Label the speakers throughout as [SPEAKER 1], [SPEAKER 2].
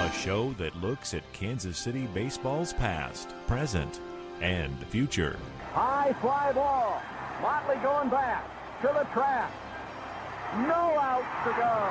[SPEAKER 1] a show that looks at Kansas City baseball's past, present, and future.
[SPEAKER 2] High fly ball. Motley going back to the track. No outs to go.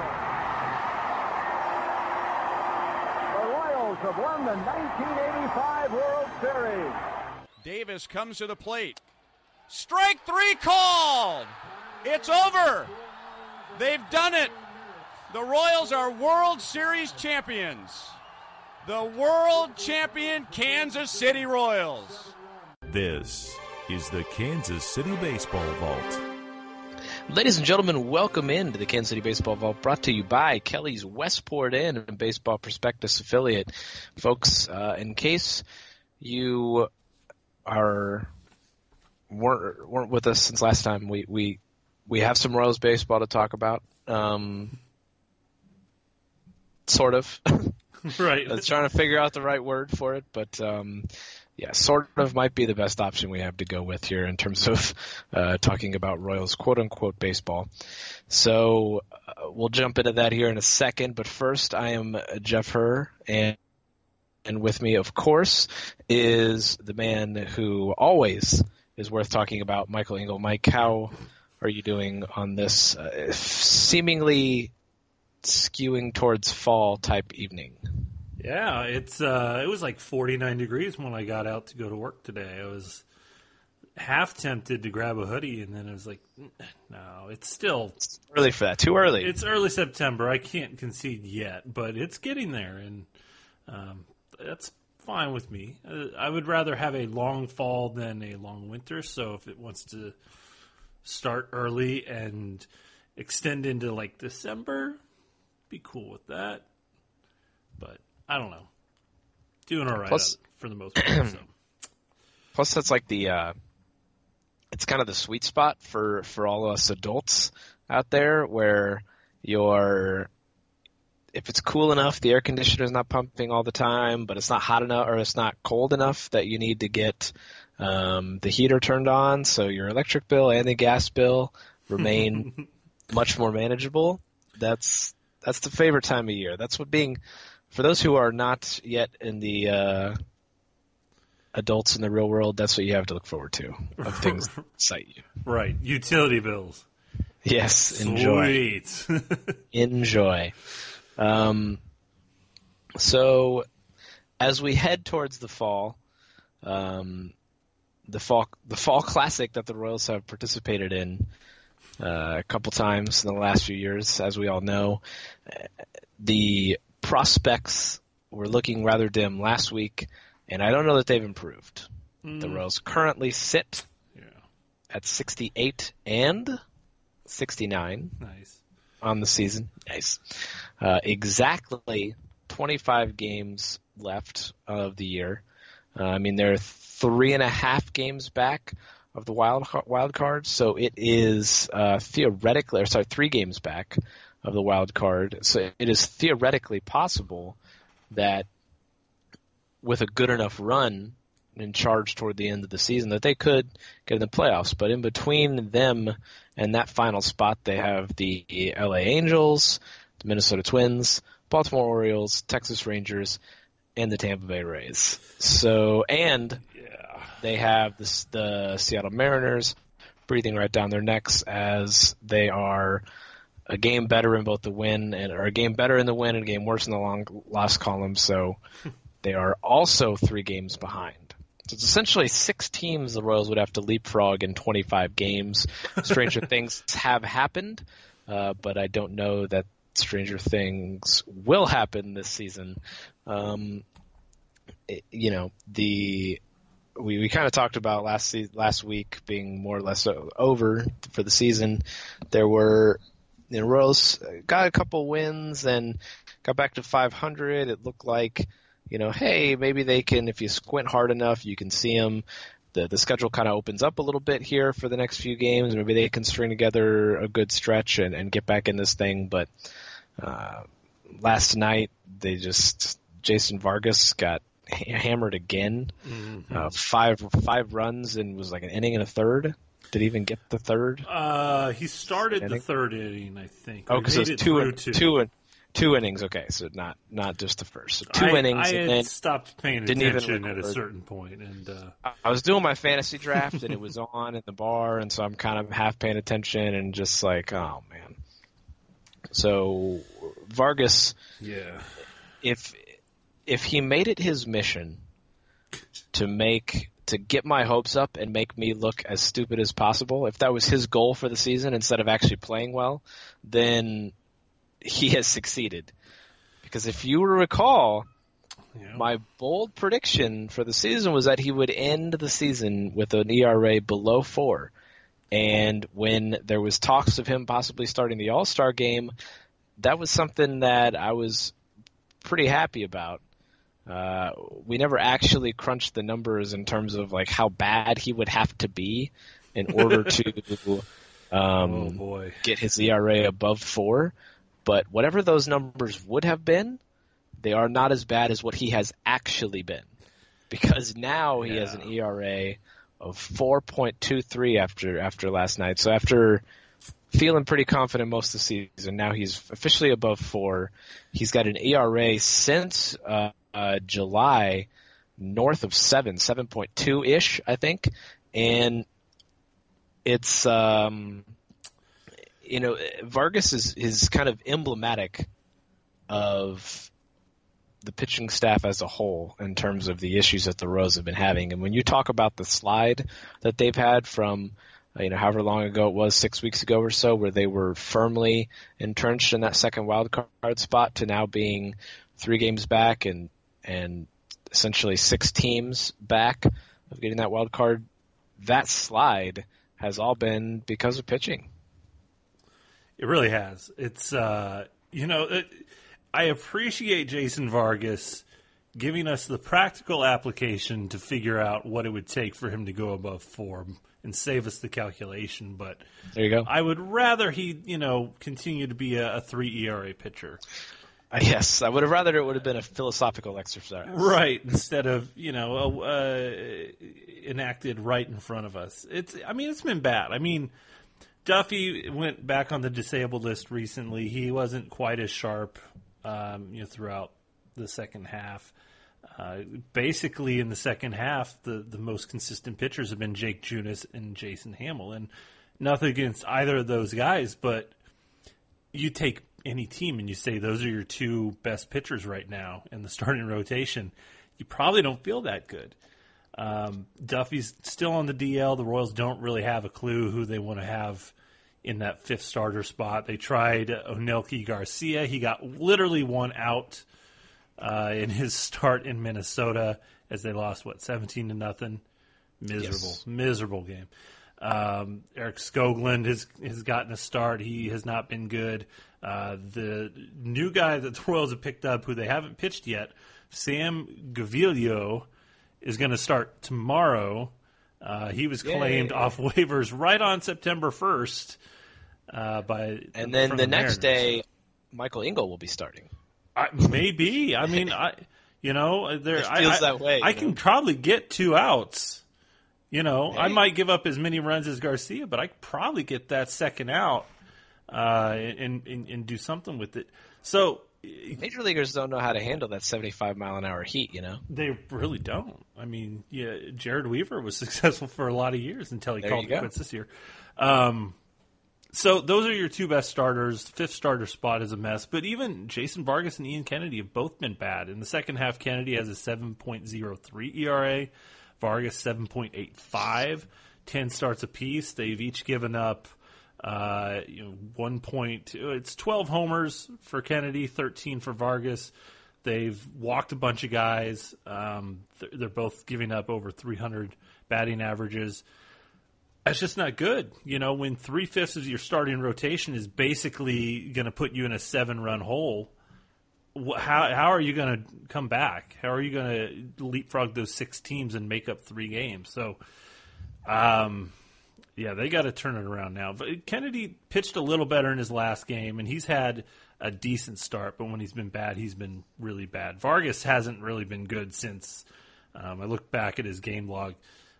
[SPEAKER 2] The Royals have won the 1985 World Series.
[SPEAKER 3] Davis comes to the plate. Strike three called. It's over. They've done it. The Royals are World Series champions. The world champion Kansas City Royals.
[SPEAKER 1] This is the Kansas City Baseball Vault.
[SPEAKER 4] Ladies and gentlemen, welcome into the Kansas City Baseball Vault, brought to you by Kelly's Westport Inn and Baseball Prospectus affiliate. Folks, in case you weren't with us since last time, we have some Royals baseball to talk about. Sort of.
[SPEAKER 5] Right.
[SPEAKER 4] I was trying to figure out the right word for it, but yeah, sort of might be the best option we have to go with here in terms of talking about Royals quote-unquote baseball. So we'll jump into that here in a second, but first I am Jeff Herr, and with me, of course, is the man who always is worth talking about, Michael Engel. Mike, how are you doing on this seemingly skewing towards fall type evening?
[SPEAKER 5] Yeah, it was like 49 degrees when I got out to go to work today. I was half tempted to grab a hoodie, and then I was like, no, it's
[SPEAKER 4] early for that. Too early.
[SPEAKER 5] It's early September. I can't concede yet, but it's getting there, and that's fine with me. I would rather have a long fall than a long winter, so if it wants to start early and extend into like December, be cool with that. But I don't know. Doing all right for the most part. So.
[SPEAKER 4] Plus, that's like it's kind of the sweet spot for all of us adults out there, where if it's cool enough, the air conditioner is not pumping all the time, but it's not hot enough or it's not cold enough that you need to get the heater turned on, so your electric bill and the gas bill remain much more manageable. That's the favorite time of year. That's what for those who are not yet in the adults in the real world, that's what you have to look forward to, of things that excite you.
[SPEAKER 5] Right. Utility bills.
[SPEAKER 4] Yes. Enjoy.
[SPEAKER 5] Sweet.
[SPEAKER 4] Enjoy. So as we head towards the fall, the fall classic that the Royals have participated in a couple times in the last few years, as we all know, the prospects were looking rather dim last week, and I don't know that they've improved. The Royals currently sit at 68 and 69 on the season. Nice. Exactly 25 games left of the year. I mean, they're 3.5 games back of the wild card, so it is 3 games back of the wild card. So it is theoretically possible that with a good enough run in charge toward the end of the season that they could get in the playoffs. But in between them and that final spot, they have the LA Angels, the Minnesota Twins, Baltimore Orioles, Texas Rangers, and the Tampa Bay Rays. So, and they have the Seattle Mariners breathing right down their necks, as they are a game better in both the win or a game better in the win and a game worse in the long loss column. So they are also 3 games behind. So it's essentially 6 teams the Royals would have to leapfrog in 25 games. Stranger things have happened, but I don't know that stranger things will happen this season. We kind of talked about last week being more or less over for the season. There were Royals got a couple wins and got back to 500. It looked like, hey, maybe they can, if you squint hard enough, you can see them. The schedule kind of opens up a little bit here for the next few games. Maybe they can string together a good stretch and get back in this thing. But last night, Jason Vargas got hammered again. 5 runs and was like an inning and a third. Did he even get the third?
[SPEAKER 5] He started the third inning, I think.
[SPEAKER 4] Oh, because it was two 2 innings, okay, so not just the first. So 2 innings.
[SPEAKER 5] I
[SPEAKER 4] and
[SPEAKER 5] had
[SPEAKER 4] then
[SPEAKER 5] stopped paying
[SPEAKER 4] didn't
[SPEAKER 5] attention
[SPEAKER 4] even
[SPEAKER 5] at a
[SPEAKER 4] record.
[SPEAKER 5] certain point, and
[SPEAKER 4] I was doing my fantasy draft, and it was on in the bar, and so I'm kind of half paying attention and just like, oh, man. So Vargas,
[SPEAKER 5] yeah,
[SPEAKER 4] if he made it his mission to get my hopes up and make me look as stupid as possible, if that was his goal for the season instead of actually playing well, then he has succeeded. Because if you recall, my bold prediction for the season was that he would end the season with an ERA below 4. And when there was talks of him possibly starting the All-Star game, that was something that I was pretty happy about. We never actually crunched the numbers in terms of like how bad he would have to be in order to get his ERA above 4. But whatever those numbers would have been, they are not as bad as what he has actually been. Because now he has an ERA of 4.23 after last night. So after feeling pretty confident most of the season, now he's officially above 4. He's got an ERA since July north of 7.2-ish, I think. And it's, Vargas is kind of emblematic of the pitching staff as a whole in terms of the issues that the Royals have been having. And when you talk about the slide that they've had from, however long ago it was, 6 weeks ago or so, where they were firmly entrenched in that second wild card spot to now being 3 games back and essentially 6 teams back of getting that wild card, that slide has all been because of pitching.
[SPEAKER 5] It really has. It's, I appreciate Jason Vargas giving us the practical application to figure out what it would take for him to go above 4 and save us the calculation. But
[SPEAKER 4] there you go.
[SPEAKER 5] I would rather he, continue to be a 3 ERA pitcher.
[SPEAKER 4] Yes, I would have rather it would have been a philosophical exercise.
[SPEAKER 5] Right, instead of, enacted right in front of us. It's been bad. I mean, Duffy went back on the disabled list recently. He wasn't quite as sharp, throughout the second half. Basically, in the second half, the most consistent pitchers have been Jake Junis and Jason Hamill. And nothing against either of those guys, but you take any team and you say those are your 2 best pitchers right now in the starting rotation, you probably don't feel that good. Duffy's still on the DL. The Royals don't really have a clue who they want to have in that 5th starter spot. They tried Onelki Garcia. He got literally 1 out in his start in Minnesota as they lost, 17-0? Miserable game. Eric Skoglund has gotten a start. He has not been good. The new guy that the Royals have picked up, who they haven't pitched yet, Sam Gaviglio, is going to start tomorrow. He was claimed off waivers right on September 1st.
[SPEAKER 4] And then the next day, Michael Engel will be starting.
[SPEAKER 5] Maybe. I mean, it
[SPEAKER 4] feels that way.
[SPEAKER 5] I can probably get 2 outs. I might give up as many runs as Garcia, but I could probably get that second out and do something with it. So
[SPEAKER 4] major leaguers don't know how to handle that 75-mile-an-hour heat,
[SPEAKER 5] They really don't. I mean, Jared Weaver was successful for a lot of years until he called it quits this year. So those are your 2 best starters. The 5th starter spot is a mess. But even Jason Vargas and Ian Kennedy have both been bad. In the second half, Kennedy has a 7.03 ERA. Vargas 7.85. 10 starts apiece. They've each given up 1.2. It's 12 homers for Kennedy, 13 for Vargas. They've walked a bunch of guys. They're both giving up over 300 batting averages. That's just not good. When 3/5 of your starting rotation is basically going to put you in a 7-run hole, how are you going to come back? How are you going to leapfrog those 6 teams and make up 3 games? So, they got to turn it around now. But Kennedy pitched a little better in his last game, and he's had a decent start, but when he's been bad, he's been really bad. Vargas hasn't really been good since I looked back at his game log.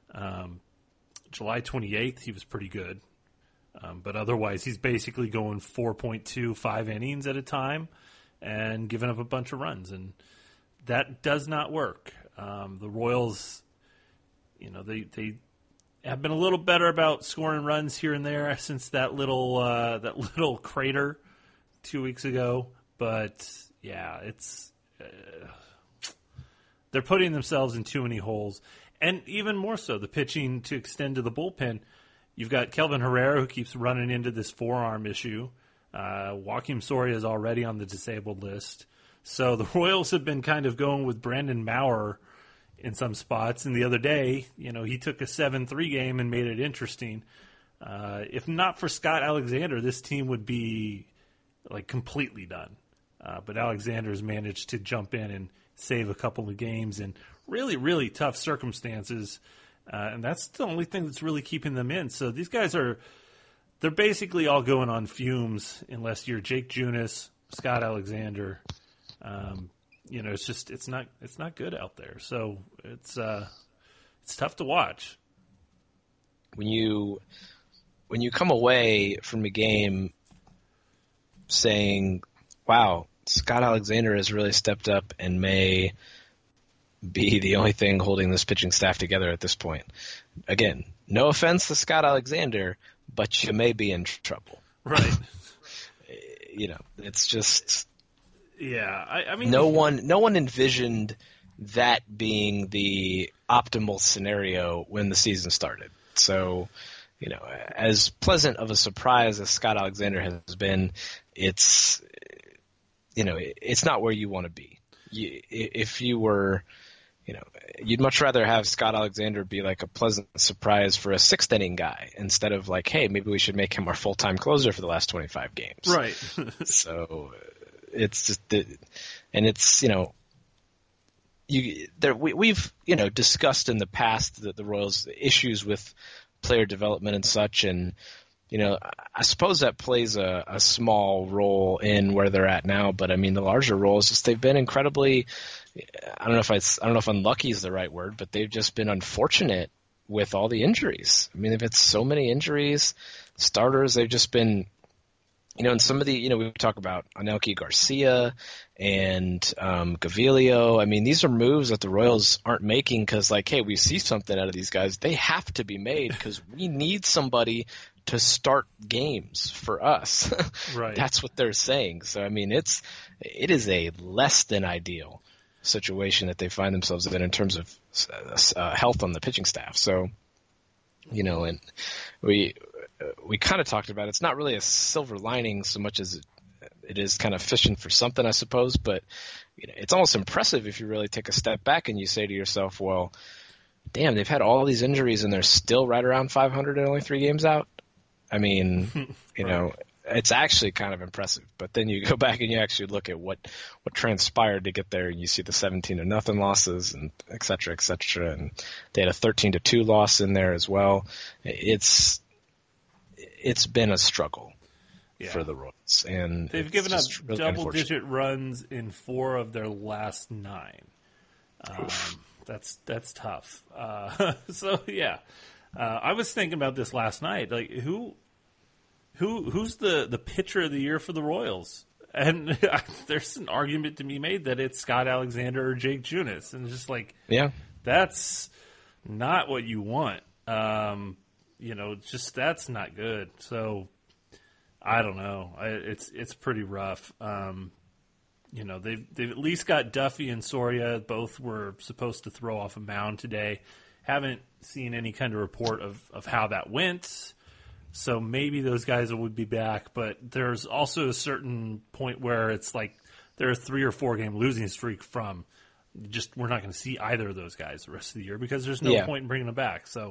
[SPEAKER 5] July 28th, he was pretty good. But otherwise, he's basically going 4.25 innings at a time. and giving up a bunch of runs, and that does not work. The Royals, they have been a little better about scoring runs here and there since that little crater 2 weeks ago. But yeah, it's they're putting themselves in too many holes, and even more so, the pitching to extend to the bullpen. You've got Kelvin Herrera, who keeps running into this forearm issue. Joakim Soria is already on the disabled list. So the Royals have been kind of going with Brandon Maurer in some spots. And the other day, he took a 7-3 game and made it interesting. If not for Scott Alexander, this team would be completely done. But Alexander's managed to jump in and save a couple of games in really, really tough circumstances. And that's the only thing that's really keeping them in. So these guys they're basically all going on fumes unless you're Jake Junis, Scott Alexander. It's not good out there. So it's tough to watch.
[SPEAKER 4] When you come away from a game saying, wow, Scott Alexander has really stepped up and may be the only thing holding this pitching staff together at this point. Again, no offense to Scott Alexander, but you may be in trouble.
[SPEAKER 5] Right.
[SPEAKER 4] It's just...
[SPEAKER 5] Yeah, I mean...
[SPEAKER 4] No one envisioned that being the optimal scenario when the season started. So, as pleasant of a surprise as Scott Alexander has been, it's not where you want to be. If you were... you'd much rather have Scott Alexander be like a pleasant surprise for a sixth inning guy instead of hey, maybe we should make him our full-time closer for the last 25 games.
[SPEAKER 5] Right.
[SPEAKER 4] So it's just, and it's, we've discussed in the past that the Royals' issues with player development and such, and I suppose that plays a small role in where they're at now. But I mean, the larger role is just they've been incredibly. I don't know if unlucky is the right word, but they've just been unfortunate with all the injuries. I mean, they've had so many injuries. Starters, they've just been, and some of the, we talk about Anelki Garcia and Gaviglio. I mean, these are moves that the Royals aren't making because, hey, we see something out of these guys. They have to be made because we need somebody to start games for us.
[SPEAKER 5] Right.
[SPEAKER 4] That's what they're saying. So, I mean, it is a less than ideal situation that they find themselves in terms of health on the pitching staff. So, and we kind of talked about it's not really a silver lining so much as it is kind of fishing for something, I suppose. But it's almost impressive if you really take a step back and you say to yourself, well, damn, they've had all these injuries and they're still right around 500 and only 3 games out. I mean, right. It's actually kind of impressive. But then you go back and you actually look at what transpired to get there, and you see the 17-0 losses and et cetera, and they had a 13-2 loss in there as well. It's been a struggle for the Royals, and
[SPEAKER 5] they've given up
[SPEAKER 4] really
[SPEAKER 5] double-digit runs in 4 of their last 9. That's tough. So yeah, I was thinking about this last night. Who's the pitcher of the year for the Royals? And there's an argument to be made that it's Scott Alexander or Jake Junis, and it's just that's not what you want. That's not good. So I don't know. It's pretty rough. They've at least got Duffy and Soria. Both were supposed to throw off a mound today. Haven't seen any kind of report of how that went. So maybe those guys would be back, but there's also a certain point where it's they're a 3 or 4 game losing streak from we're not going to see either of those guys the rest of the year because there's no point in bringing them back. So,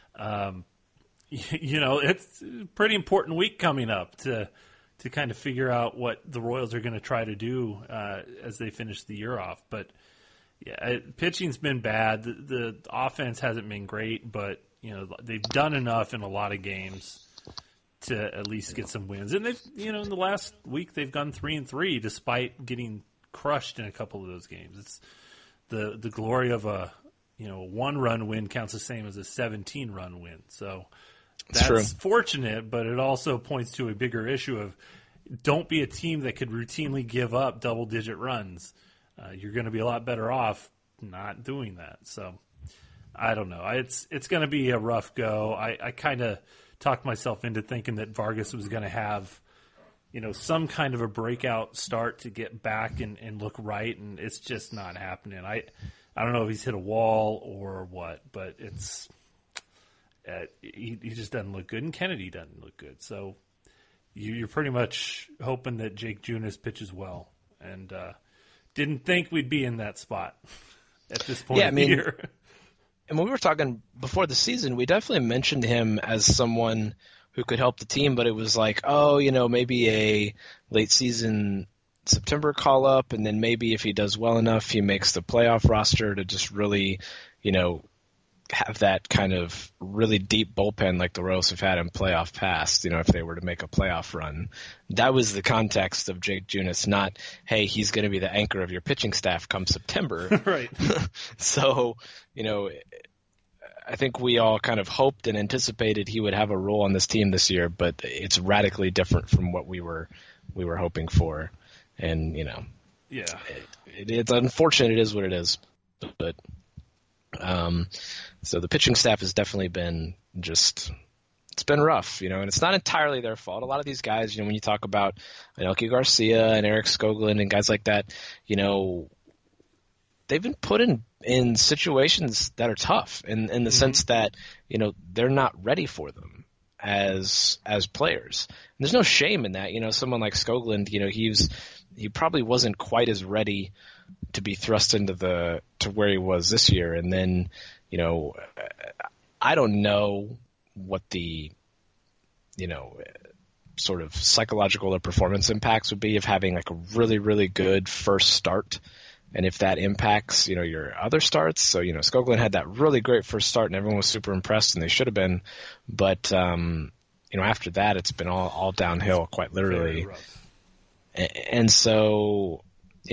[SPEAKER 5] it's a pretty important week coming up to kind of figure out what the Royals are going to try to do as they finish the year off. But yeah, pitching's been bad. The offense hasn't been great, but they've done enough in a lot of games to at least get some wins. And they've, in the last week they've gone 3-3 despite getting crushed in a couple of those games. It's the glory of a 1-run win counts the same as a 17-run win. So that's
[SPEAKER 4] true.
[SPEAKER 5] Fortunate, but it also points to a bigger issue of don't be a team that could routinely give up double-digit runs. You're going to be a lot better off not doing that. So I don't know. It's going to be a rough go. I kind of talked myself into thinking that Vargas was going to have, some kind of a breakout start to get back and look right, and it's just not happening. I don't know if he's hit a wall or what, but it's he just doesn't look good, and Kennedy doesn't look good. So you're pretty much hoping that Jake Junis pitches well, and didn't think we'd be in that spot at this point of the year.
[SPEAKER 4] And when we were talking before the season, we definitely mentioned him as someone who could help the team, but it was like, maybe a late season September call up, and then maybe if he does well enough, he makes the playoff roster to just really, have that kind of really deep bullpen like the Royals have had in playoff past, if they were to make a playoff run. That was the context of Jake Junis, not, hey, he's going to be the anchor of your pitching staff come September.
[SPEAKER 5] Right.
[SPEAKER 4] So, I think we all kind of hoped and anticipated he would have a role on this team this year, but it's radically different from what we were hoping for. And, it's unfortunate. It is what it is. But so the pitching staff has definitely been it's been rough, and it's not entirely their fault. A lot of these guys, when you talk about Anelki Garcia and Eric Skoglund and guys like that, they've been put in situations that are tough in the sense that, they're not ready for them as players. And there's no shame in that. Someone like Skoglund, he probably wasn't quite as ready to be thrust into to where he was this year. And then, I don't know what the, sort of psychological or performance impacts would be of having like a really, really good first start. And if that impacts, your other starts. So, Skoglund had that really great first start and everyone was super impressed and they should have been. But, after that, it's been all downhill quite literally. And so,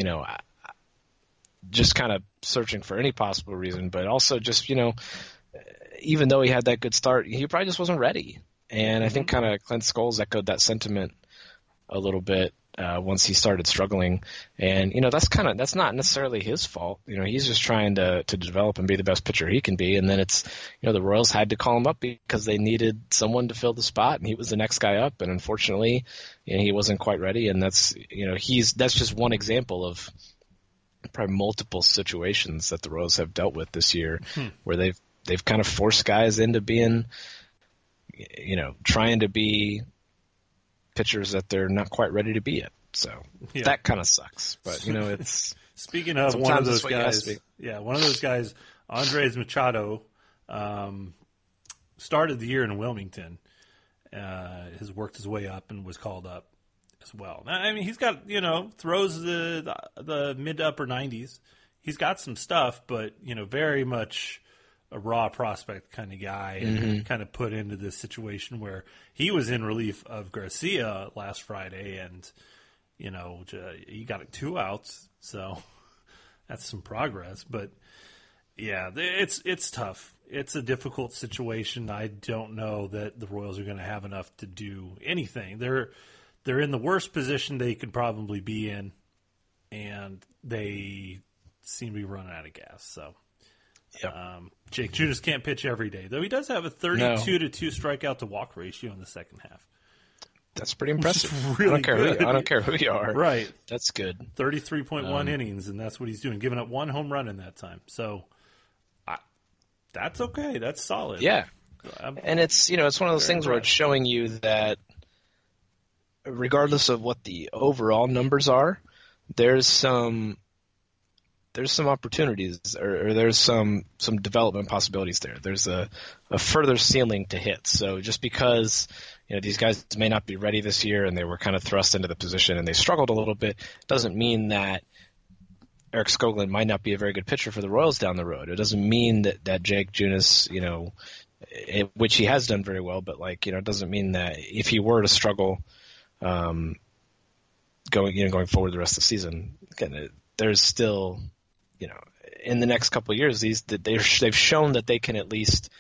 [SPEAKER 4] just kind of searching for any possible reason, but also just, even though he had that good start, he probably just wasn't ready. And I think kind of Clint Scholes echoed that sentiment a little bit once he started struggling. And, that's not necessarily his fault. He's just trying to develop and be the best pitcher he can be. And then it's, the Royals had to call him up because they needed someone to fill the spot, and he was the next guy up. And unfortunately, he wasn't quite ready. And that's, that's just one example of probably multiple situations that the Royals have dealt with this year where they've kind of forced guys into being, trying to be pitchers that they're not quite ready to be yet. So that kind of sucks. But, it's
[SPEAKER 5] speaking of one of those guys, one of those guys, Andres Machado, started the year in Wilmington, has worked his way up and was called up as well. I mean, he's got, throws the mid to upper 90s. He's got some stuff, but, very much a raw prospect kind of guy, and kind of put into this situation where he was in relief of Garcia last Friday, and he got 2 outs, so that's some progress. But yeah, it's tough. It's a difficult situation. I don't know that the Royals are going to have enough to do anything. They're in the worst position they could probably be in, and they seem to be running out of gas. So.
[SPEAKER 4] Yep.
[SPEAKER 5] Jake Junis can't pitch every day, though he does have a 32-2 strikeout to walk ratio in the second half.
[SPEAKER 4] That's pretty impressive.
[SPEAKER 5] Really
[SPEAKER 4] I don't care who you are.
[SPEAKER 5] Right.
[SPEAKER 4] That's good.
[SPEAKER 5] 33.1 innings, and that's what he's doing, giving up 1 home run in that time. So that's okay. That's solid.
[SPEAKER 4] Yeah. And it's it's one of those things where it's showing you that regardless of what the overall numbers are, there's some opportunities or there's some development possibilities there. There's a further ceiling to hit. So just because these guys may not be ready this year and they were kind of thrust into the position and they struggled a little bit, doesn't mean that Eric Skoglund might not be a very good pitcher for the Royals down the road. It doesn't mean that Jake Junis, which he has done very well, but it doesn't mean that if he were to struggle going forward the rest of the season, again, there's still in the next couple of years, they've shown that they can at least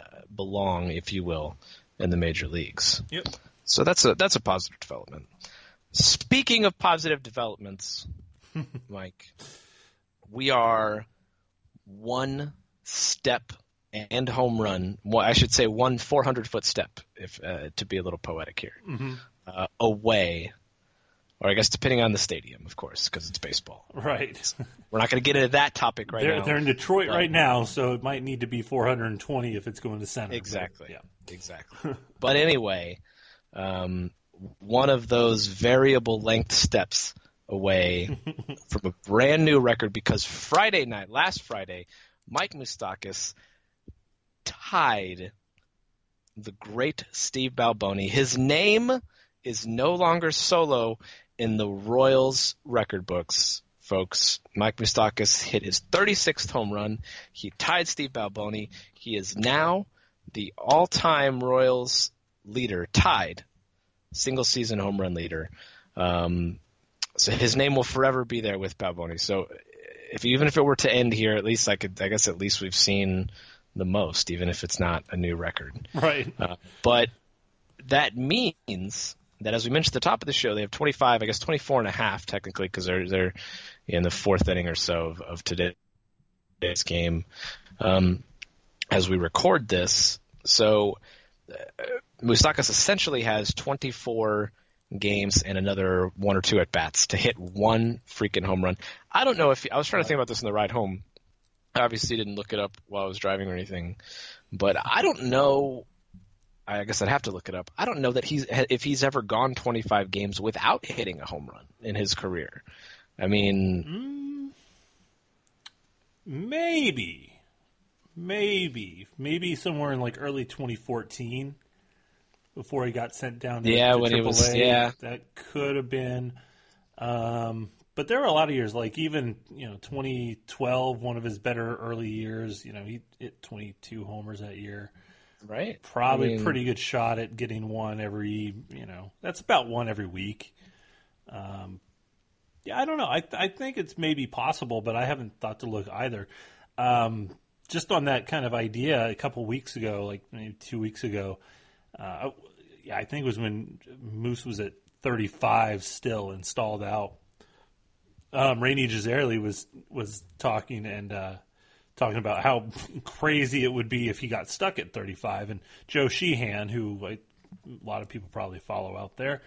[SPEAKER 4] belong, if you will, in the major leagues.
[SPEAKER 5] Yep.
[SPEAKER 4] So that's a positive development. Speaking of positive developments, Mike, we are one step and home run. Well, I should say one 400-foot step, if to be a little poetic here, away. Or I guess depending on the stadium, of course, because it's baseball.
[SPEAKER 5] Right.
[SPEAKER 4] We're not going to get into that topic now.
[SPEAKER 5] They're in Detroit right now, so it might need to be 420 if it's going to center.
[SPEAKER 4] Exactly.
[SPEAKER 5] But, yeah.
[SPEAKER 4] Exactly. But anyway, one of those variable length steps away from a brand new record, because Friday night, last Friday, Mike Moustakas tied the great Steve Balboni. His name is no longer solo in the Royals record books, folks. Mike Moustakas hit his 36th home run. He tied Steve Balboni. He is now the all-time Royals leader, tied single-season home run leader. So his name will forever be there with Balboni. So even if it were to end here, at least I guess at least we've seen the most, even if it's not a new record.
[SPEAKER 5] Right.
[SPEAKER 4] But that means that, as we mentioned at the top of the show, they have 25, I guess 24 and a half technically, because they're in the fourth inning or so of today's game as we record this. So Moustakas essentially has 24 games and another one or two at bats to hit one freaking home run. I don't know if I was trying to think about this in the ride home. I obviously didn't look it up while I was driving or anything, but I don't know. I guess I'd have to look it up. I don't know that if he's ever gone 25 games without hitting a home run in his career. I mean,
[SPEAKER 5] maybe somewhere in like early 2014, before he got sent down to
[SPEAKER 4] when
[SPEAKER 5] AAA,
[SPEAKER 4] he was
[SPEAKER 5] that could have been. But there were a lot of years, like even 2012, one of his better early years. He hit 22 homers that year.
[SPEAKER 4] Right.
[SPEAKER 5] Probably pretty good shot at getting one every, that's about one every week. I don't know. I think it's maybe possible, but I haven't thought to look either. Just on that kind of idea, a couple weeks ago, like maybe 2 weeks ago, I think it was when Moose was at 35 still and stalled out. Rainey Gisarelli was talking talking about how crazy it would be if he got stuck at 35. And Joe Sheehan, who a lot of people probably follow out there,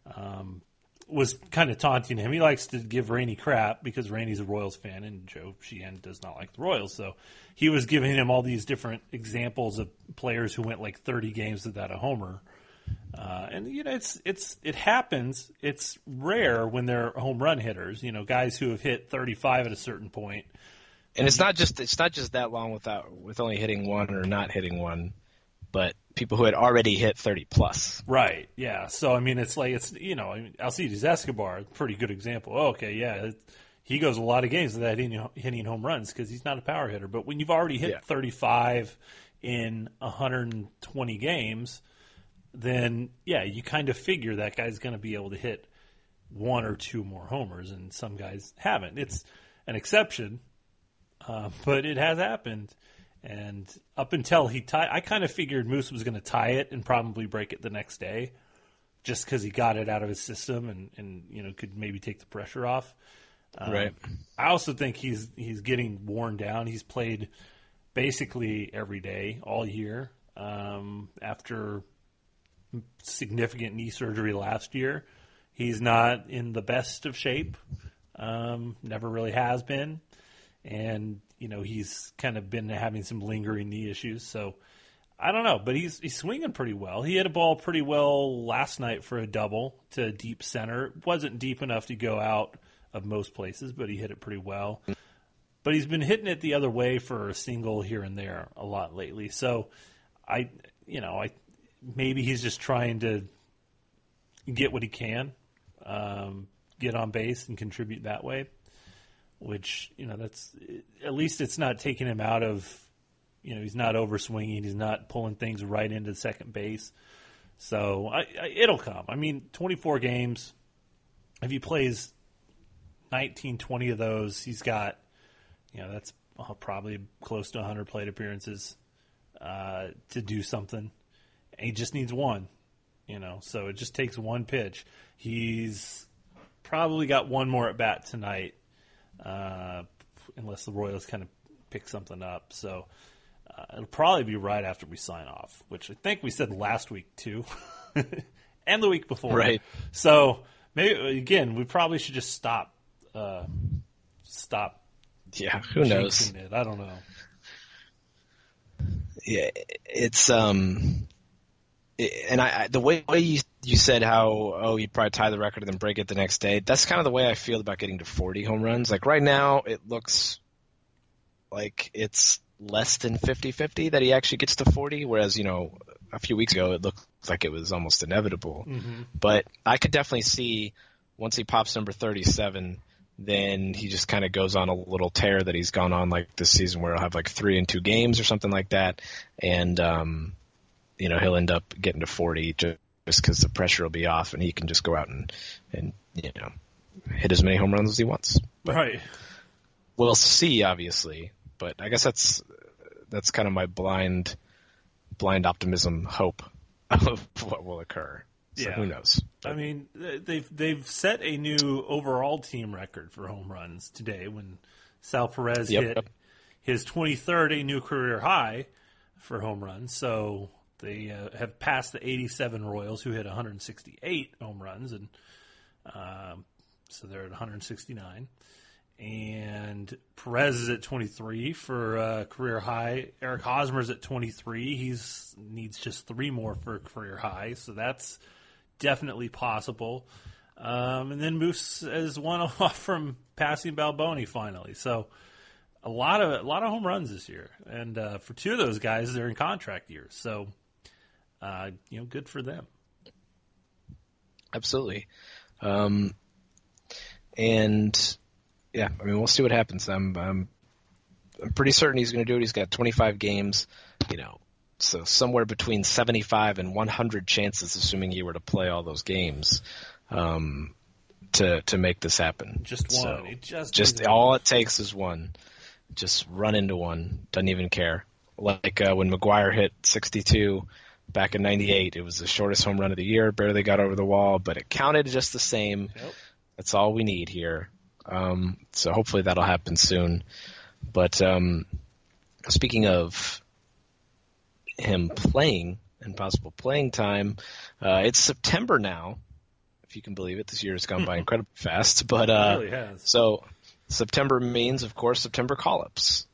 [SPEAKER 5] was kind of taunting him. He likes to give Rainey crap because Rainey's a Royals fan and Joe Sheehan does not like the Royals. So he was giving him all these different examples of players who went like 30 games without a homer. And it happens. It's rare when they're home run hitters, guys who have hit 35 at a certain point.
[SPEAKER 4] And it's not just that long with only hitting one or not hitting one, but people who had already hit 30 plus.
[SPEAKER 5] Right. Yeah. So I mean, Alcides Escobar, pretty good example. Oh, okay. Yeah. He goes a lot of games without hitting home runs because he's not a power hitter. But when you've already hit 35 in 120 games, then you kind of figure that guy's going to be able to hit one or two more homers, and some guys haven't. It's an exception. But it has happened, and up until he tied, I kind of figured Moose was going to tie it and probably break it the next day, just because he got it out of his system and could maybe take the pressure off.
[SPEAKER 4] Right.
[SPEAKER 5] I also think he's getting worn down. He's played basically every day all year after significant knee surgery last year. He's not in the best of shape. Never really has been. And, he's kind of been having some lingering knee issues. So, I don't know. But he's swinging pretty well. He hit a ball pretty well last night for a double to deep center. It wasn't deep enough to go out of most places, but he hit it pretty well. But he's been hitting it the other way for a single here and there a lot lately. So, maybe he's just trying to get what he can, get on base and contribute that way. Which, that's at least it's not taking him out of, he's not overswinging. He's not pulling things right into second base. So it'll come. I mean, 24 games, if he plays 19, 20 of those, he's got, that's probably close to 100 plate appearances to do something. And he just needs one. So it just takes one pitch. He's probably got one more at bat tonight, unless the Royals kind of pick something up. So it'll probably be right after we sign off, which I think we said last week too, and the week before.
[SPEAKER 4] Right.
[SPEAKER 5] So maybe again, we probably should just stop.
[SPEAKER 4] Yeah, who knows?
[SPEAKER 5] It. I don't know.
[SPEAKER 4] Yeah, it's and the way you said how you'd probably tie the record and then break it the next day. That's kind of the way I feel about getting to 40 home runs. Like right now, it looks like it's less than 50-50 that he actually gets to 40, whereas a few weeks ago it looked like it was almost inevitable.
[SPEAKER 5] Mm-hmm.
[SPEAKER 4] But I could definitely see once he pops number 37, then he just kind of goes on a little tear that he's gone on like this season, where he'll have like 3 in 2 games or something like that, and he'll end up getting to 40 just because the pressure will be off and he can just go out and hit as many home runs as he wants. But
[SPEAKER 5] right.
[SPEAKER 4] We'll see, obviously, but I guess that's kind of my blind optimism hope of what will occur. So who knows?
[SPEAKER 5] I mean, they've set a new overall team record for home runs today when Sal Perez hit his 23rd, a new career high for home runs. So they have passed the 87 Royals, who hit 168 home runs, and so they're at 169. And Perez is at 23 for career high. Eric Hosmer's at 23. He needs just 3 more for a career high, so that's definitely possible. And then Moose is one off from passing Balboni finally. So a lot of home runs this year, and for 2 of those guys, they're in contract years. So good for them.
[SPEAKER 4] Absolutely. And yeah, I mean, we'll see what happens. I'm pretty certain he's going to do it. He's got 25 games, so somewhere between 75 and 100 chances, assuming he were to play all those games, to make this happen.
[SPEAKER 5] Just one.
[SPEAKER 4] So just all it takes is one. Just run into one. Doesn't even care. Like when McGwire hit 62 back in '98, it was the shortest home run of the year. Barely got over the wall, but it counted just the same. Yep. That's all we need here. So hopefully that'll happen soon. But speaking of him playing and possible playing time, it's September now, if you can believe it. This year has gone by incredibly fast. But
[SPEAKER 5] it really has.
[SPEAKER 4] So September means, of course, September call-ups.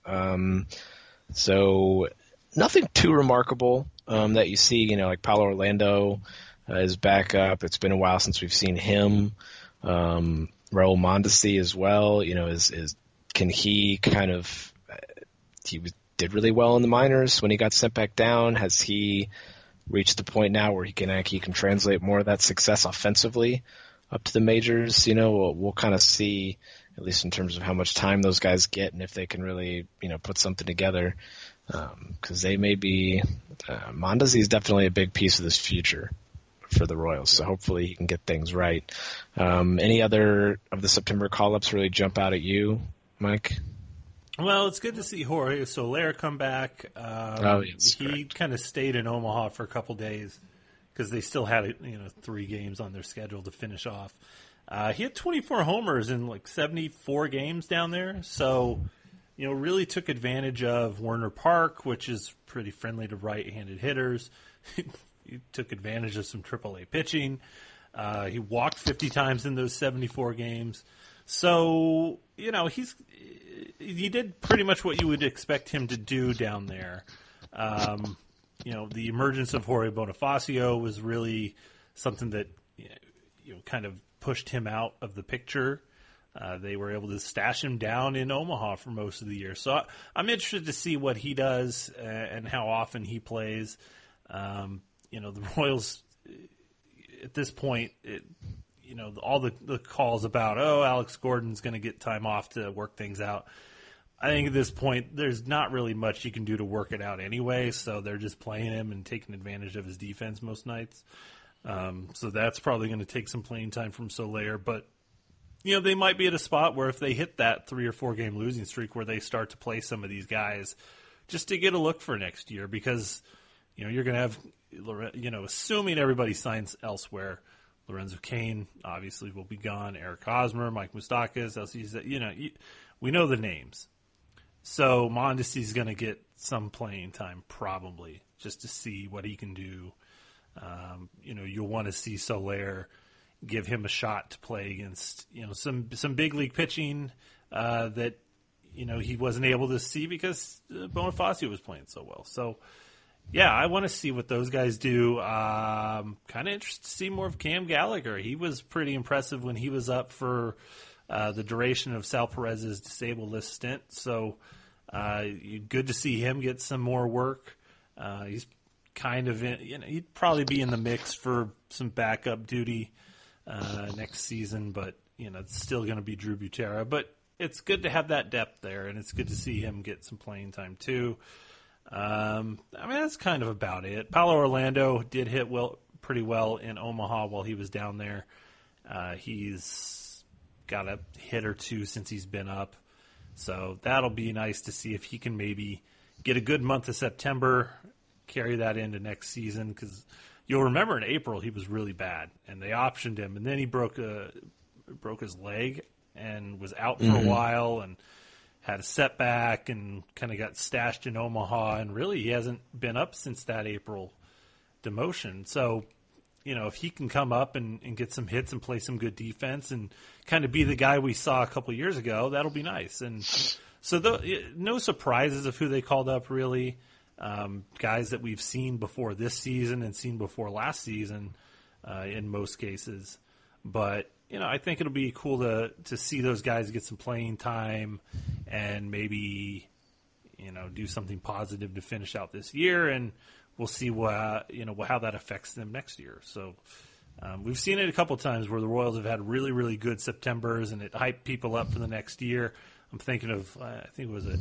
[SPEAKER 4] So nothing too remarkable that you see. Like Paulo Orlando is back up. It's been a while since we've seen him. Raul Mondesi as well, can he kind of did really well in the minors when he got sent back down. Has he reached the point now where he can translate more of that success offensively up to the majors? We'll kind of see, at least in terms of how much time those guys get and if they can really put something together, because they may be Mondesi is definitely a big piece of this future for the Royals, so hopefully he can get things right. Any other of the September call-ups really jump out at you, Mike?
[SPEAKER 5] Well, it's good to see Jorge Soler come back. He kind of stayed in Omaha for a couple days because they still had 3 games on their schedule to finish off. He had 24 homers in like 74 games down there, so really took advantage of Werner Park, which is pretty friendly to right-handed hitters. He took advantage of some AAA pitching. He walked 50 times in those 74 games. So, he did pretty much what you would expect him to do down there. The emergence of Jorge Bonifacio was really something that kind of pushed him out of the picture. They were able to stash him down in Omaha for most of the year. So I'm interested to see what he does and how often he plays. The Royals, at this point, all the calls about, Alex Gordon's going to get time off to work things out. I think at this point, there's not really much you can do to work it out anyway, so they're just playing him and taking advantage of his defense most nights. So that's probably going to take some playing time from Soler, but they might be at a spot where if they hit that 3 or 4 game losing streak where they start to play some of these guys just to get a look for next year, because you're going to have assuming everybody signs elsewhere, Lorenzo Cain obviously will be gone. Eric Hosmer, Mike Moustakas, we know the names. So Mondesi's going to get some playing time probably just to see what he can do. You'll want to see Soler, give him a shot to play against, some big league pitching that, he wasn't able to see because Bonifacio was playing so well. So, yeah, I want to see what those guys do. Kind of interested to see more of Cam Gallagher. He was pretty impressive when he was up for the duration of Sal Perez's disabled list stint. So, good to see him get some more work. He's kind of he'd probably be in the mix for some backup duty next season, but it's still going to be Drew Butera. But it's good to have that depth there, and it's good to see him get some playing time too. That's kind of about it. Paulo Orlando did hit pretty well in Omaha while he was down there. He's got a hit or two since he's been up, so that'll be nice to see if he can maybe get a good month of September, carry that into next season, because you'll remember in April he was really bad, and they optioned him, and then he broke his leg and was out for a while and had a setback and kind of got stashed in Omaha, and really he hasn't been up since that April demotion. So, if he can come up and get some hits and play some good defense and kind of be the guy we saw a couple years ago, that'll be nice. And so no surprises of who they called up, really. Guys that we've seen before this season and seen before last season in most cases. But, I think it'll be cool to see those guys get some playing time and maybe, do something positive to finish out this year. And we'll see how that affects them next year. So we've seen it a couple times where the Royals have had really, really good Septembers and it hyped people up for the next year. I'm thinking of, I think it was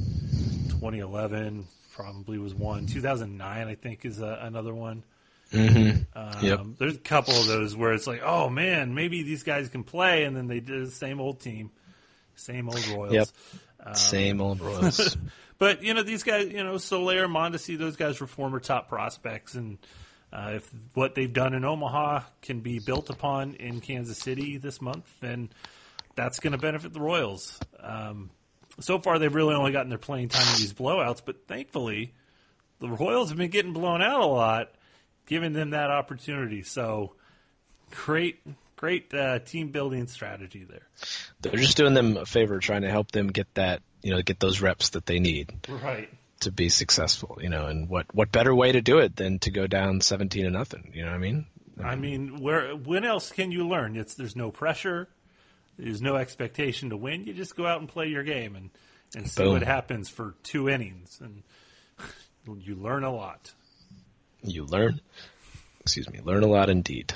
[SPEAKER 5] 2011 probably was one. 2009, I think, is another one.
[SPEAKER 4] Mm-hmm. Yep.
[SPEAKER 5] There's a couple of those where it's like, oh man, maybe these guys can play, and then they did the same old team, same old Royals.
[SPEAKER 4] Yep. Same old Royals.
[SPEAKER 5] But these guys, Soler, Mondesi, those guys were former top prospects, and if what they've done in Omaha can be built upon in Kansas City this month, then that's going to benefit the Royals. So far, they've really only gotten their playing time in these blowouts, but thankfully, the Royals have been getting blown out a lot, giving them that opportunity. So, great team building strategy there.
[SPEAKER 4] They're just doing them a favor, trying to help them get that, get those reps that they need,
[SPEAKER 5] right,
[SPEAKER 4] to be successful. And what better way to do it than to go down 17-0? You know what I mean?
[SPEAKER 5] When else can you learn? There's no pressure. There's no expectation to win. You just go out and play your game and see what happens for 2 innings, and you learn a lot.
[SPEAKER 4] You learn a lot indeed.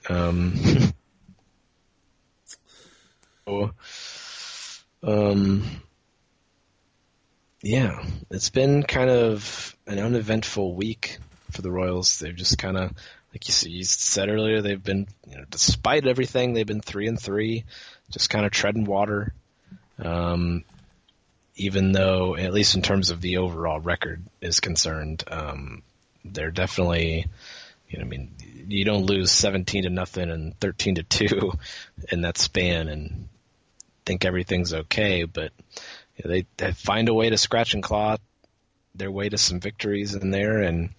[SPEAKER 4] Yeah, it's been kind of an uneventful week for the Royals. They've just kind of, like you said earlier, they've been, despite everything, they've been 3-3, just kind of treading water. Even though, at least in terms of the overall record is concerned, they're definitely, you don't lose 17-0 and 13-2 in that span and think everything's okay, but they find a way to scratch and claw their way to some victories in there, and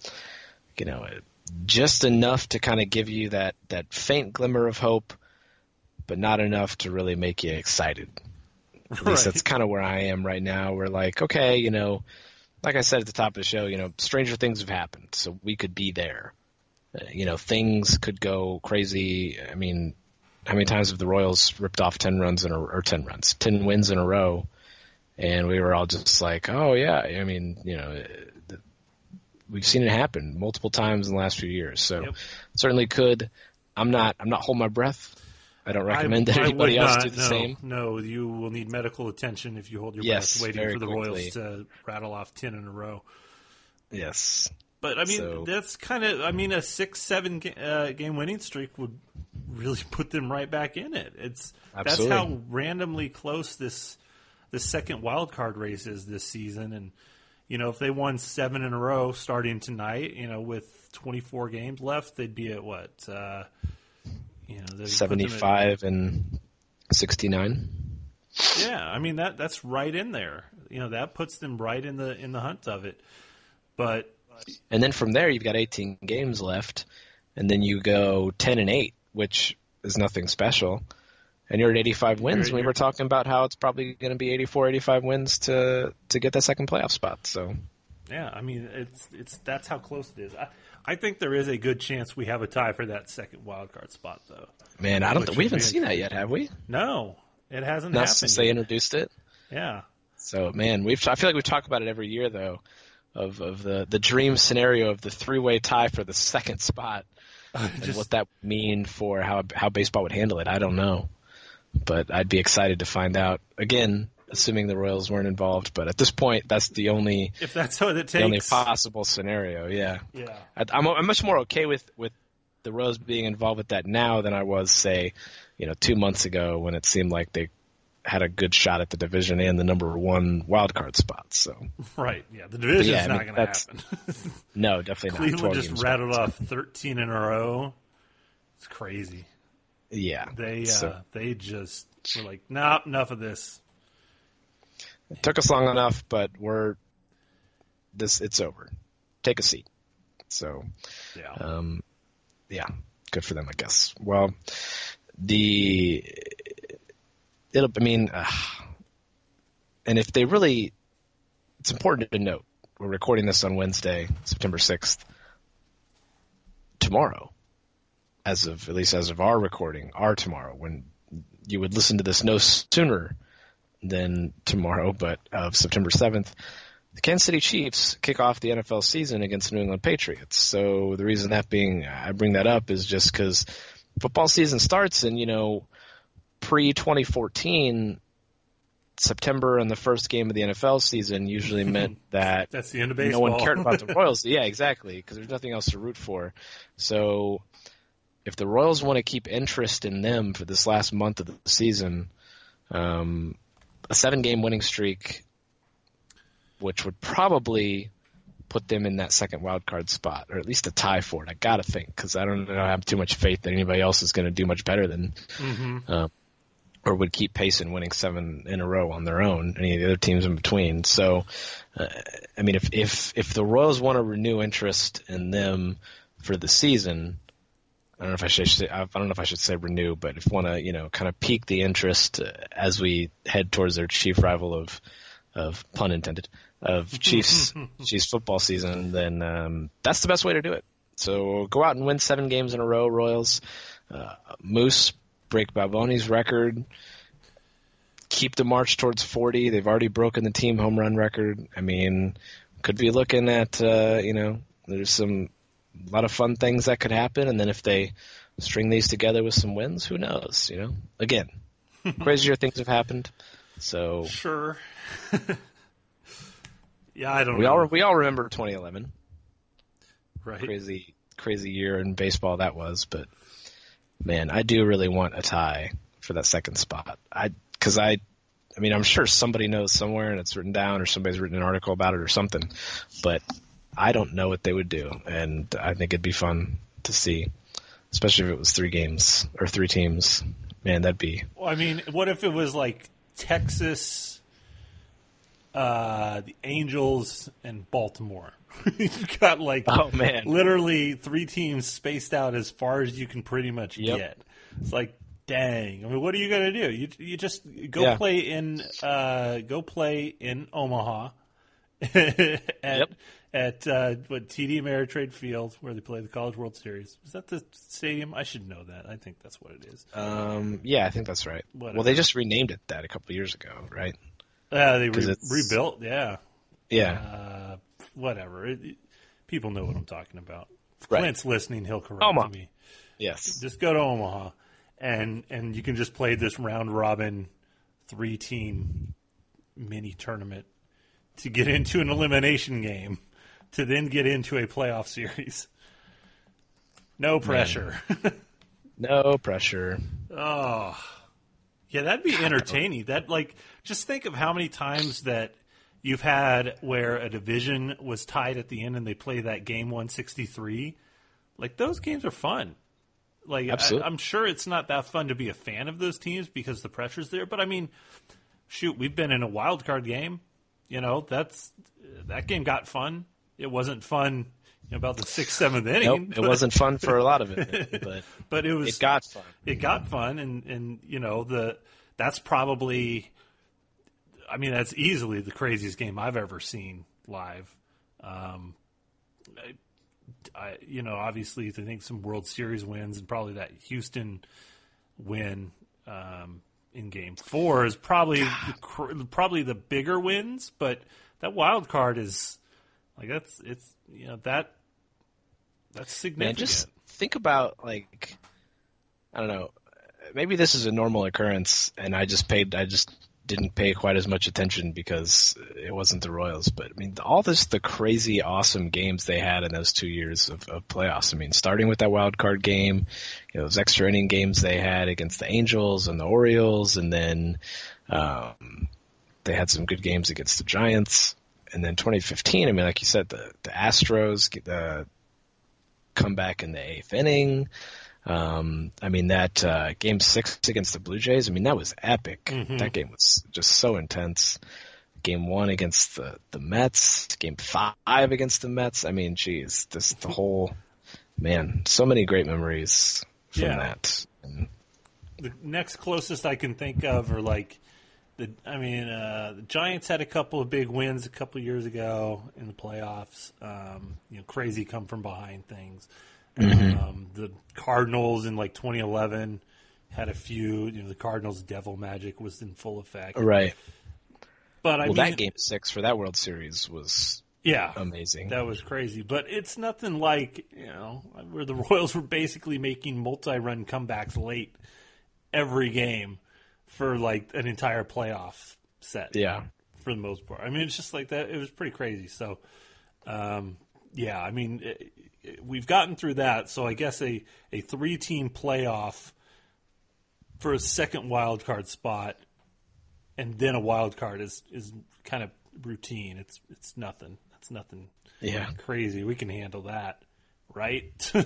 [SPEAKER 4] just enough to kind of give you that faint glimmer of hope, but not enough to really make you excited. At least that's kind of where I am right now. We're like, okay, like I said at the top of the show, stranger things have happened, so we could be there. Things could go crazy. I mean, how many times have the Royals ripped off 10 wins in a row, and we were all just like, oh yeah. I mean, we've seen it happen multiple times in the last few years, so certainly could. I'm not holding my breath. I don't recommend that anybody else do the same.
[SPEAKER 5] No, you will need medical attention if you hold your breath waiting for the Royals to rattle off 10 in a row.
[SPEAKER 4] Yes.
[SPEAKER 5] But, that's kind of, a 6-7 game winning streak would really put them right back in it. That's how randomly close this second wild card race is this season. And, if they won 7 in a row starting tonight, with 24 games left, they'd be at what?
[SPEAKER 4] 75 and 69.
[SPEAKER 5] Yeah, I mean that's right in there. That puts them right in the hunt of it. And
[SPEAKER 4] then from there, you've got 18 games left, and then you go 10-8, which is nothing special. And you're at 85 wins. We were talking about how it's probably going to be 84, 85 wins to get that second playoff spot. So,
[SPEAKER 5] yeah, I mean that's how close it is. I think there is a good chance we have a tie for that second wild card spot, though.
[SPEAKER 4] Man, we haven't seen that yet, have we?
[SPEAKER 5] No, it hasn't
[SPEAKER 4] Not
[SPEAKER 5] happened
[SPEAKER 4] since they introduced it.
[SPEAKER 5] Yeah.
[SPEAKER 4] So, man, I feel like we talk about it every year, though, of the dream scenario of the three-way tie for the second spot, and what that would mean for how baseball would handle it. I don't know. But I'd be excited to find out, again, assuming the Royals weren't involved. But at this point, that's the only
[SPEAKER 5] if that's what it takes,
[SPEAKER 4] the only possible scenario. Yeah. I'm much more okay with the Royals being involved with that now than I was, say, 2 months ago when it seemed like they had a good shot at the division and the number one wild card spot. So
[SPEAKER 5] right, yeah, the division's not going to happen.
[SPEAKER 4] No, definitely not.
[SPEAKER 5] Cleveland just rattled off 13 in a row. It's crazy.
[SPEAKER 4] Yeah,
[SPEAKER 5] they just were like, nah, enough of this.
[SPEAKER 4] It took us long enough, but it's over. Take a seat. So, yeah, good for them, I guess. Well, and if they really, it's important to note, we're recording this on Wednesday, September 6th, tomorrow. At least as of our recording, tomorrow, when you would listen to this no sooner than tomorrow, but of September 7th, the Kansas City Chiefs kick off the NFL season against the New England Patriots. So the reason I bring that up is just because football season starts and, pre-2014, September and the first game of the NFL season usually meant that
[SPEAKER 5] that's the end of baseball.
[SPEAKER 4] No one cared about the Royals. Yeah, exactly, because there's nothing else to root for. So if the Royals want to keep interest in them for this last month of the season, a 7-game winning streak, which would probably put them in that second wild card spot, or at least a tie for it. I got to think, because I don't have too much faith that anybody else is going to do much better than or would keep pace in winning 7 in a row on their own, any of the other teams in between. So, I mean, if the Royals want to renew interest in them for the season, I don't know if I should say renew, but if want to, kind of pique the interest as we head towards their chief rival of pun intended, of Chiefs football season, then that's the best way to do it. So go out and win 7 games in a row, Royals. Moose, break Balboni's record. Keep the march towards 40. They've already broken the team home run record. I mean, could be looking at, there's a lot of fun things that could happen. And then if they string these together with some wins, who knows, Again, crazier things have happened. So
[SPEAKER 5] sure. Yeah, I don't know.
[SPEAKER 4] We all remember 2011.
[SPEAKER 5] Right.
[SPEAKER 4] Crazy year in baseball that was, but man, I do really want a tie for that second spot. Because I'm sure somebody knows somewhere and it's written down or somebody's written an article about it or something, but I don't know what they would do, and I think it'd be fun to see, especially if it was 3 games or 3 teams. Man, that'd be.
[SPEAKER 5] Well, I mean, what if it was like Texas, the Angels, and Baltimore? You've got literally 3 teams spaced out as far as you can pretty much get. It's like, dang. I mean, what are you going to do? You just go play in Omaha at TD Ameritrade Field, where they play the College World Series. Is that the stadium? I should know that. I think that's what it is.
[SPEAKER 4] Yeah, I think that's right. Whatever. Well, they just renamed it that a couple of years ago, right?
[SPEAKER 5] They rebuilt. Yeah.
[SPEAKER 4] Yeah.
[SPEAKER 5] Whatever. People know what I'm talking about. If
[SPEAKER 4] right.
[SPEAKER 5] Clint's listening, he'll correct me.
[SPEAKER 4] Yes.
[SPEAKER 5] Just go to Omaha, and you can just play this round robin 3-team mini tournament to get into an elimination game, to then get into a playoff series. No pressure.
[SPEAKER 4] No pressure.
[SPEAKER 5] Oh, yeah, that'd be entertaining. Just think of how many times that You've had where a division was tied at the end and they play that game 163. Like, those games are fun. Like, I'm sure it's not that fun to be a fan of those teams because the pressure's there. But, I mean, shoot, we've been in a wild card game. You know, that game got fun. It wasn't fun about the 6th, 7th inning.
[SPEAKER 4] Nope, it wasn't fun for a lot of it. But it got fun.
[SPEAKER 5] It got fun, and you know, that's probably, I mean, that's easily the craziest game I've ever seen live. You know, obviously, I think some World Series wins and probably that Houston win in Game 4 is probably the bigger wins, but that wild card is like that's significant.
[SPEAKER 4] Man, just think about, like, I don't know, maybe this is a normal occurrence, and I just didn't pay quite as much attention because it wasn't the Royals. But I mean, the crazy, awesome games they had in those 2 years of playoffs. I mean, starting with that wild card game, you know, those extra inning games they had against the Angels and the Orioles, and then they had some good games against the Giants. And then 2015, I mean, like you said, the Astros, the comeback in the 8th inning. I mean, that Game 6 against the Blue Jays, I mean, that was epic. Mm-hmm. That game was just so intense. Game 1 against the Mets, Game 5 against the Mets. I mean, geez, the whole, man, so many great memories from that. And
[SPEAKER 5] the next closest I can think of are like, the Giants had a couple of big wins a couple of years ago in the playoffs. You know, crazy come from behind things. Mm-hmm. The Cardinals in like 2011 had a few. You know, the Cardinals' devil magic was in full effect.
[SPEAKER 4] Right.
[SPEAKER 5] But I mean,
[SPEAKER 4] that Game 6 for that World Series was amazing.
[SPEAKER 5] That was crazy. But it's nothing like, you know, where the Royals were basically making multi-run comebacks late every game for like an entire playoff set.
[SPEAKER 4] Yeah.
[SPEAKER 5] For the most part. I mean, it's just like that. It was pretty crazy. So, yeah, I mean, we've gotten through that. So I guess a 3-team playoff for a second wild card spot and then a wild card is kind of routine. It's nothing. It's nothing crazy. We can handle that, right?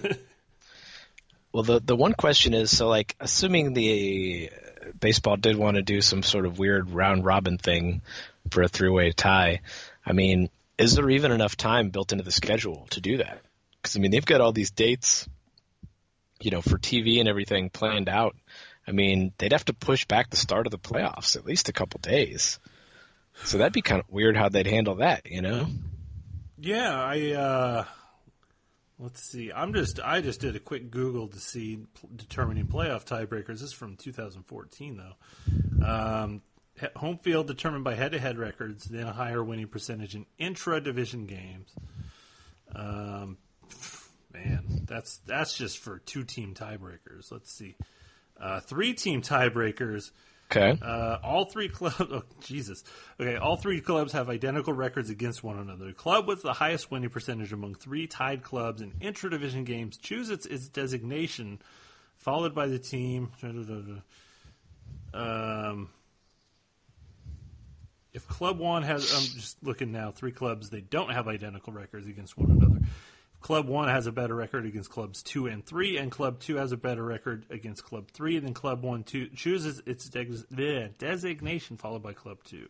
[SPEAKER 4] Well, the one question is, so like, assuming the baseball did want to do some sort of weird round robin thing for a 3-way tie, I mean, is there even enough time built into the schedule to do that? Because I mean, they've got all these dates, you know, for TV and everything planned out. I mean, they'd have to push back the start of the playoffs at least a couple days. So that'd be kind of weird how they'd handle that, you know?
[SPEAKER 5] Yeah, let's see. I just did a quick Google to see determining playoff tiebreakers. This is from 2014, though. Home field determined by head-to-head records, then a higher winning percentage in intra-division games. Man, that's just for 2-team tiebreakers. Let's see. 3-team tiebreakers.
[SPEAKER 4] Okay.
[SPEAKER 5] All 3 clubs. Oh, Jesus. Okay. All 3 clubs have identical records against one another. The club with the highest winning percentage among 3 tied clubs in intra-division games chooses its designation, followed by the team. If Club 1 has, I'm just looking now, 3 clubs, they don't have identical records against one another. Club 1 has a better record against Clubs 2 and 3, and Club 2 has a better record against Club 3, and then Club 1 chooses its designation, followed by Club 2.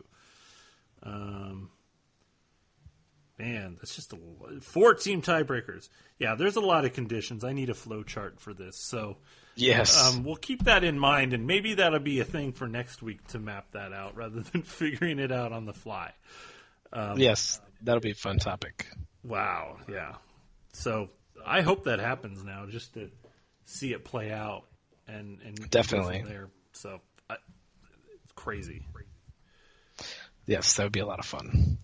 [SPEAKER 5] Man, that's just 4-team tiebreakers. Yeah, there's a lot of conditions. I need a flow chart for this. So
[SPEAKER 4] yes,
[SPEAKER 5] we'll keep that in mind, and maybe that'll be a thing for next week to map that out rather than figuring it out on the fly.
[SPEAKER 4] Yes, that'll be a fun topic.
[SPEAKER 5] Wow, yeah. So I hope that happens now, just to see it play out and
[SPEAKER 4] definitely
[SPEAKER 5] go from there. So it's crazy.
[SPEAKER 4] Yes, that would be a lot of fun.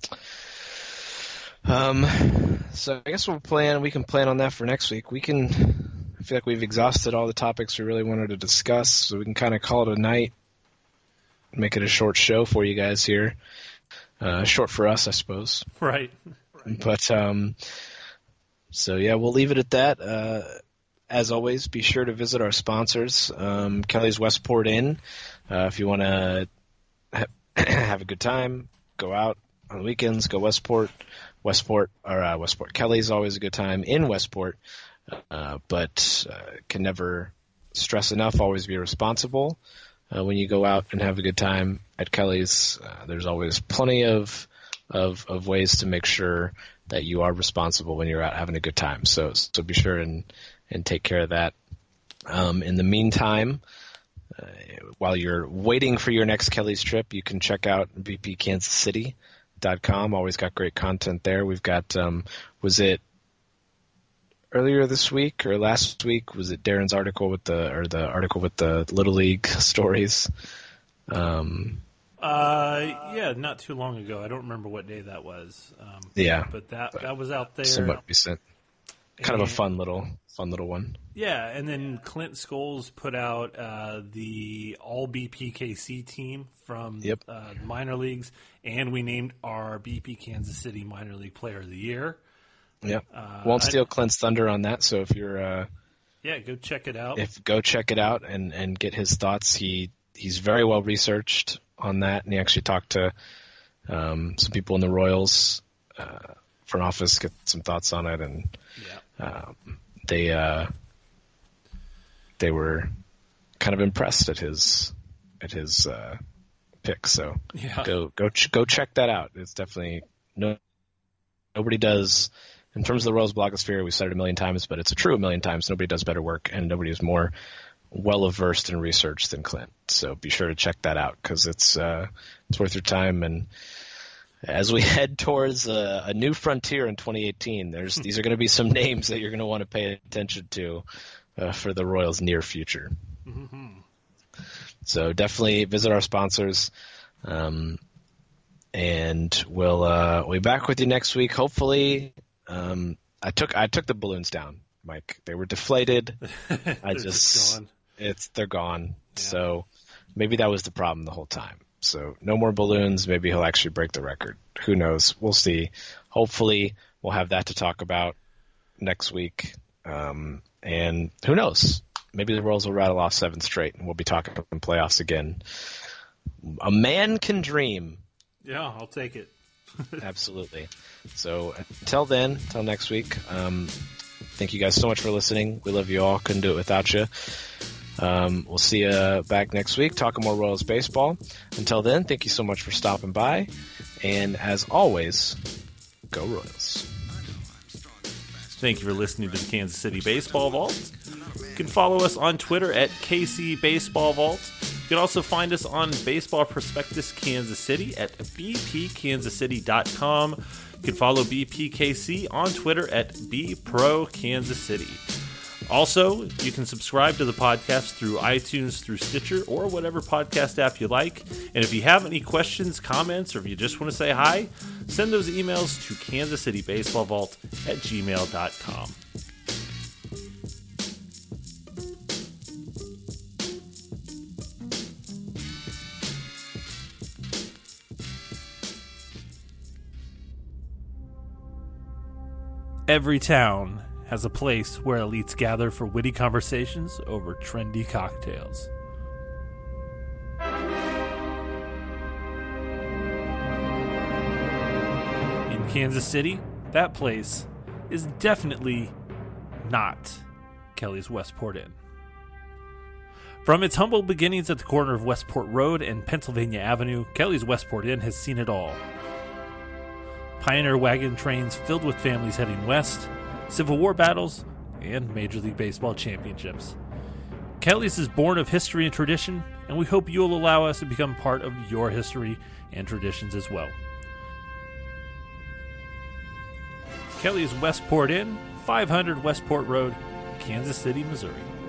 [SPEAKER 4] So I guess we can plan on that for next week. I feel like we've exhausted all the topics we really wanted to discuss, so we can kind of call it a night, make it a short show for you guys here. Short for us, I suppose.
[SPEAKER 5] Right.
[SPEAKER 4] But, so yeah, we'll leave it at that. As always, be sure to visit our sponsors, Kelly's Westport Inn. If you want to have a good time, go out, on the weekends, go Westport. Westport Kelly is always a good time in Westport, but can never stress enough. Always be responsible when you go out and have a good time at Kelly's. There's always plenty of ways to make sure that you are responsible when you're out having a good time. So be sure and take care of that. In the meantime, while you're waiting for your next Kelly's trip, you can check out bpkansascity.com. Always got great content there. We've got, was it earlier this week or last week? Was it Darren's article with the article with the Little League stories?
[SPEAKER 5] Yeah, not too long ago. I don't remember what day that was.
[SPEAKER 4] But
[SPEAKER 5] that was out there.
[SPEAKER 4] Somewhat recent. Kind of a fun little one.
[SPEAKER 5] Yeah, and then Clint Scholes put out the All BPKC team from minor leagues, and we named our BP Kansas City Minor League Player of the Year. Yep.
[SPEAKER 4] Won't steal Clint's thunder on that. So if you're
[SPEAKER 5] go check it out.
[SPEAKER 4] Go check it out and get his thoughts. He's very well researched on that, and he actually talked to some people in the Royals front office, get some thoughts on it, and they were kind of impressed at his pick. So go check that out. It's definitely nobody does. In terms of the Royals blogosphere, we've said it a million times, but it's true a million times. Nobody does better work, and nobody is more well-versed in research than Clint. So be sure to check that out because it's worth your time. And as we head towards a new frontier in 2018, these are going to be some names that you're going to want to pay attention to for the Royals' near future. Mm-hmm. So definitely visit our sponsors, and we'll be back with you next week. Hopefully, I took the balloons down, Mike. They were deflated. They're gone. Yeah. So maybe that was the problem the whole time. So no more balloons. Maybe he'll actually break the record. Who knows? We'll see. Hopefully we'll have that to talk about next week. And who knows? Maybe the Royals will rattle off 7 straight and we'll be talking about playoffs again. A man can dream.
[SPEAKER 5] Yeah, I'll take it.
[SPEAKER 4] Absolutely. So until next week, thank you guys so much for listening. We love you all. Couldn't do it without you. We'll see you back next week talking more Royals baseball. Until then, thank you so much for stopping by. And as always, go Royals.
[SPEAKER 6] Thank you for listening to the Kansas City Baseball Vault. You can follow us on Twitter at KC Baseball Vault. You can also find us on Baseball Prospectus Kansas City at bpkansascity.com. You can follow BPKC on Twitter at BProKansasCity. Also, you can subscribe to the podcast through iTunes, through Stitcher, or whatever podcast app you like. And if you have any questions, comments, or if you just want to say hi, send those emails to kansascitybaseballvault@gmail.com. Every town has a place where elites gather for witty conversations over trendy cocktails. In Kansas City, that place is definitely not Kelly's Westport Inn. From its humble beginnings at the corner of Westport Road and Pennsylvania Avenue, Kelly's Westport Inn has seen it all. Pioneer wagon trains filled with families heading west, Civil War battles, and Major League Baseball championships. Kelly's is born of history and tradition, and we hope you'll allow us to become part of your history and traditions as well. Kelly's Westport Inn, 500 Westport Road, Kansas City, Missouri.